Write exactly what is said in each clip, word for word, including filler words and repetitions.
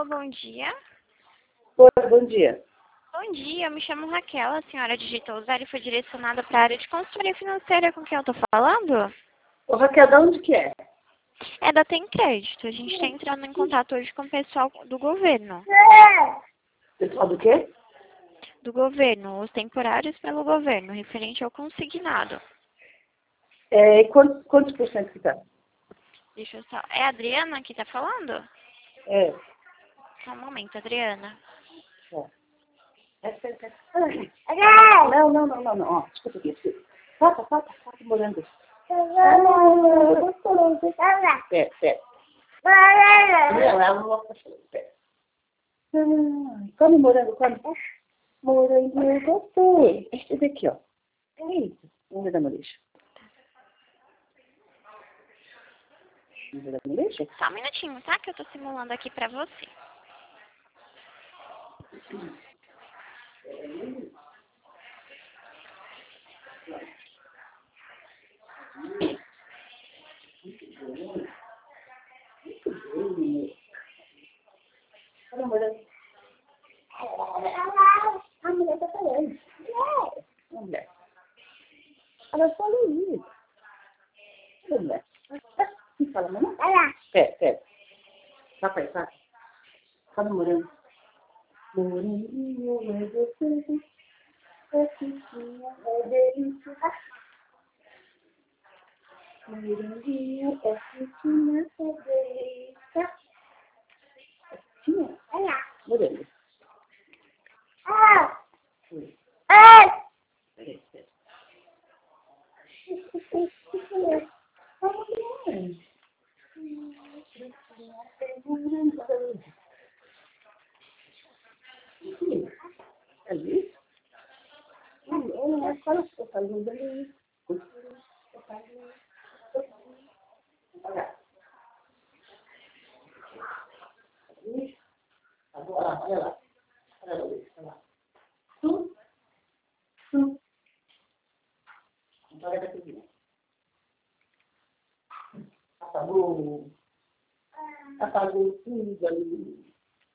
Alô, bom dia. Oi, bom dia. Bom dia, eu me chamo Raquel, a senhora digitou o zero e foi direcionada para a área de consultoria financeira com quem eu estou falando? Ô, Raquel, de onde que é? É da Tem Crédito, a gente está entrando em contato hoje com o pessoal do governo. Pessoal do quê? Do governo, os temporários pelo governo, referente ao consignado. É, e quantos, quantos por cento que tá? Deixa eu só... É a Adriana que está falando? É. Só um momento, Adriana. É. É, é, é. Não, não, não, não, não. Ó, escuta aqui, escuta. Faça, faça, faça morango. Pera, pera. Não, ela não vai fazer. Pera. Come morango, come. Morango, eu gostei. Esse daqui, ó. É isso. Vamos ver da molecha. Vamos ver da molecha? Só um minutinho, tá? Que eu tô simulando aqui pra você. Olha, morango. A mulher tá falando. É. Mulher. Ela falou isso. Mulher. Não fala, mamãe? Pera, pera. Papai, papai. Fala morango. Moranguinho é gostoso. É quentinho, é delícia. Moranguinho é quentinho, é delícia. É quentinho? Morango. Peraí, pera. Ali? Ele não é só o fazendo ali. Olha. Agora, olha lá. Olha lá, olha lá. Tu, tu. Agora da cozinha. Apagou. Apagou tudo ali.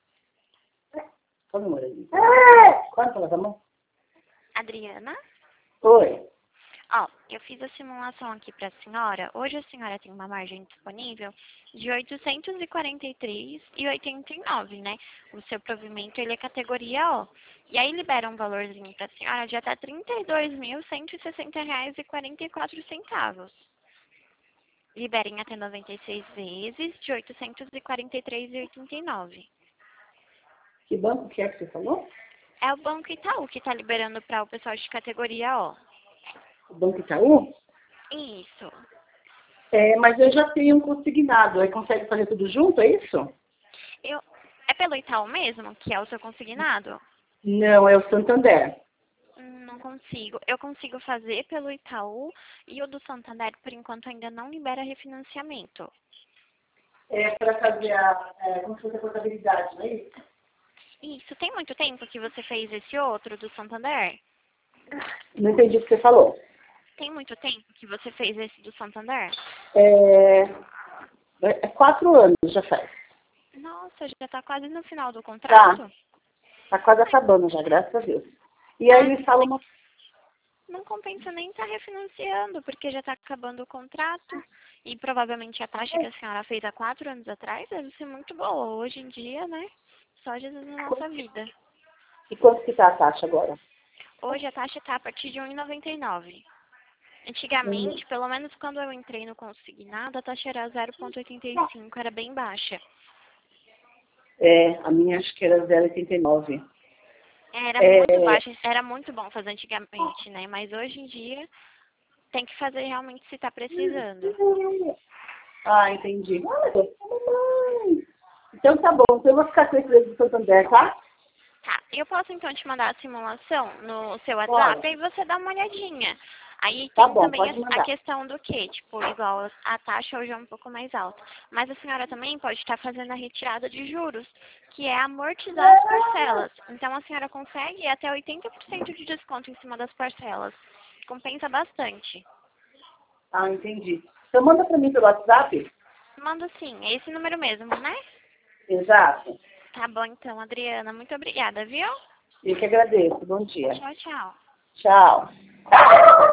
Come, moranguinho. Quanto ela tá mão? Adriana? Oi. Ó, eu fiz a simulação aqui para a senhora. Hoje a senhora tem uma margem disponível de oitocentos e quarenta e três reais e oitenta e nove centavos, né? O seu provimento, ele é categoria O. E aí libera um valorzinho para a senhora de até trinta e dois mil cento e sessenta reais e quarenta e quatro centavos. Libera em até noventa e seis vezes de oitocentos e quarenta e três reais e oitenta e nove centavos. Que banco que é que você falou? É o Banco Itaú que está liberando para o pessoal de categoria O. O Banco Itaú? Isso. É, mas eu já tenho um consignado. Aí consegue fazer tudo junto, é isso? Eu, é pelo Itaú mesmo, que é o seu consignado? Não, é o Santander. Hum, Não consigo. Eu consigo fazer pelo Itaú e o do Santander, por enquanto, ainda não libera refinanciamento. É para fazer a, é, como se fosse a contabilidade, não é isso? Isso. Tem muito tempo que você fez esse outro do Santander? Não entendi o que você falou. Tem muito tempo que você fez esse do Santander? É, é quatro anos já faz. Nossa, já está quase no final do Tá. contrato? Tá quase acabando já, graças a Deus. E aí Ah, me fala uma... não compensa nem estar refinanciando, porque já está acabando o contrato. E provavelmente a taxa que a senhora fez há quatro anos atrás deve ser muito boa. Hoje em dia, né? Só Jesus na nossa vida. E quanto que tá a taxa agora? Hoje a taxa está a partir de um real e noventa e nove centavos. Antigamente, pelo menos quando eu entrei no consignado, a taxa era zero vírgula oitenta e cinco, era bem baixa. É, a minha acho que era zero vírgula oitenta e nove. Era É... muito baixa, era muito bom fazer antigamente, né? Mas hoje em dia tem que fazer realmente se está precisando. Ah, entendi. Então tá bom, então eu vou ficar com esse do Santander, tá? Tá, eu posso então te mandar a simulação no seu WhatsApp, Pode. aí você dá uma olhadinha. Aí Tá tem bom, também a, pode a mandar. questão do que, tipo, igual a taxa hoje é um pouco mais alta. Mas a senhora também pode estar fazendo a retirada de juros, que é amortizar as parcelas. Então a senhora consegue até oitenta por cento de desconto em cima das parcelas. Compensa bastante. Ah, entendi. Então manda pra mim pelo WhatsApp. Manda sim, é esse número mesmo, né? Exato. Tá. Tá bom então, Adriana. Muito obrigada, viu? Eu que agradeço. Bom dia. Tchau, tchau. Tchau.